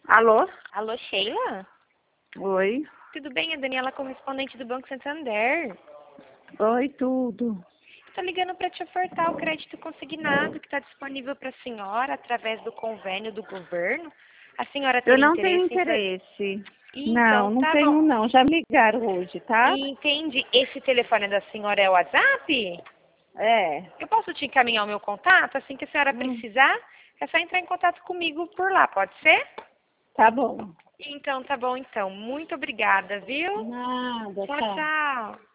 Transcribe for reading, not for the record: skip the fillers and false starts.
Alô? Alô, Sheila? Oi. Tudo bem? É a Daniela, correspondente do Banco Santander. Oi, tudo. Estou ligando para te ofertar o crédito consignado que está disponível para a senhora através do convênio do governo. A senhora Eu teria não tenho interesse em fazer? interesse. Então, Não tá bom. tenho não. Já me ligaram hoje, tá? Entende? Esse telefone da senhora é o WhatsApp? É. Eu posso te encaminhar o meu contato? Assim que a senhora Hum, precisar, é só entrar em contato comigo por lá, pode ser? tá bom. Então, tá bom então. Muito obrigada, viu? Nada, Tchau, tá. tchau.